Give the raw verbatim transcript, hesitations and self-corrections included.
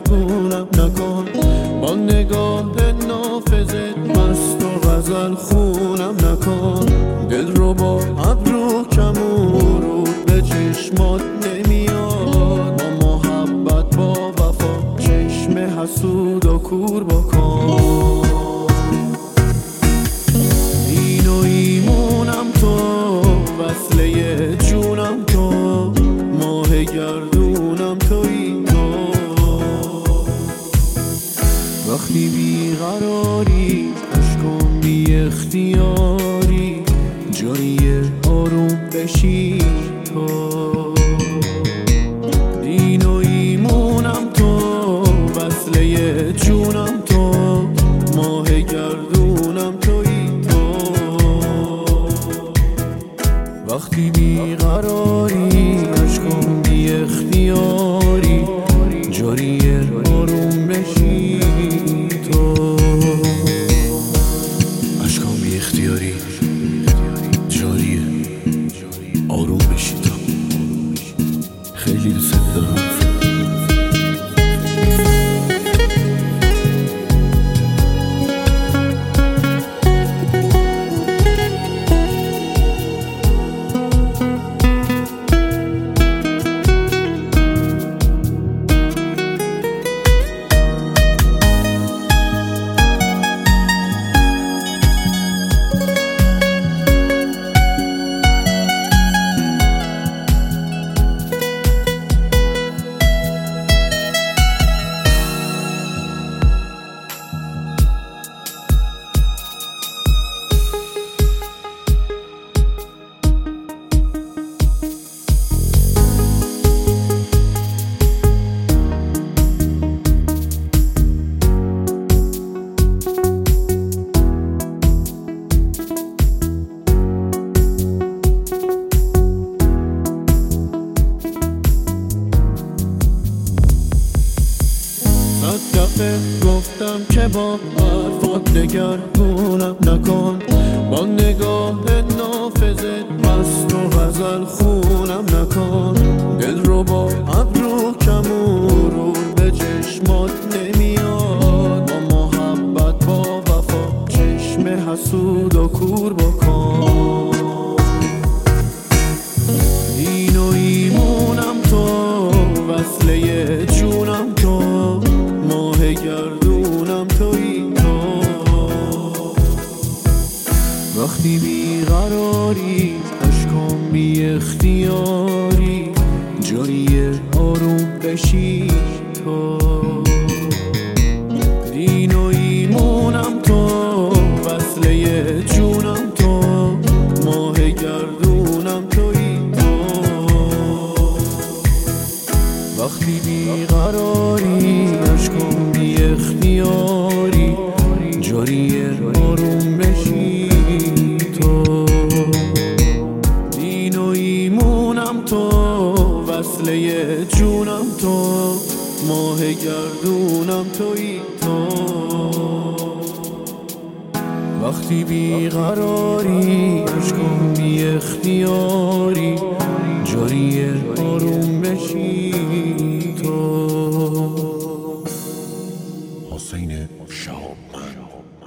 دگرگونم نکن، با نگاه نافذت مست و غزل خونم نکن. دل رو با ابرو کمون به چشمات نمیاد، با محبت با وفا چشم حسود و کور بکن. این و ایمونم تو، وصله جونم تو، ماه گردونم تویی تو. وقتی بیقراری عشقم بی اختیاری، جایی آروم بشی تو. دین و ایمونم تو، وصله جونم تو، ماه گردونم تویی تو. وقتی بیقراری عشقم بی اختیاری، جاری آروم بشی تو. عشقم بی اختیاری جاری آروم بشی تو. خیلی دوست دارم. صد دفعه گفتم که با حرفات دگرگونم نکن، با نگاه نافذت مست و غزل خونم نکن. دل رو با ابرو کمون به چشمات نمیاد، با محبت با وفا چشم حسود و کور بکن. دین و ایمونم تو، وصله جونم تو، ماه گردونم تویی تو. وقتی بیقراری عشقم بی اختیاری، جایی آروم بشی تو. دین و ایمونم تو، وصله جونم تو، ماه گردونم تویی تو. وقتی بیقراری عشقم بی اختیاری، جاری آروم بشی تو. دین و ایمونم تو، وصله جونم تو، ماه گردونم تویی تو. وقتی بیقراری عشقم بی اختیاری، جاری آروم بشی تو. حسین شهابمند.